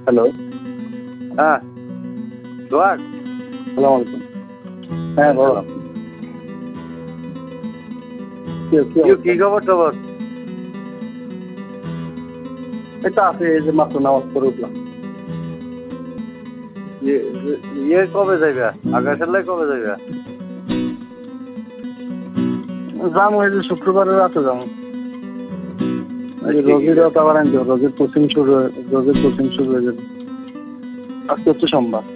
Hello. হ্যাঁ সোহাগ, সালাম আলাইকুম। হ্যাঁ বলো। কি খবর টবর? এটা আছে, এই যে মাত্র নামাজ পড়ে উঠলাম। ইয়ে কবে যাইবা? আগাছাল্লাই কবে যাইবা? যাবো এই যে শুক্রবারের রাতে যাবো। এই রোগীরাও তো আবার আনতে হবে, রোগীর কোচিং শুরু হয়ে যাবে। আজকে হচ্ছে সোমবার।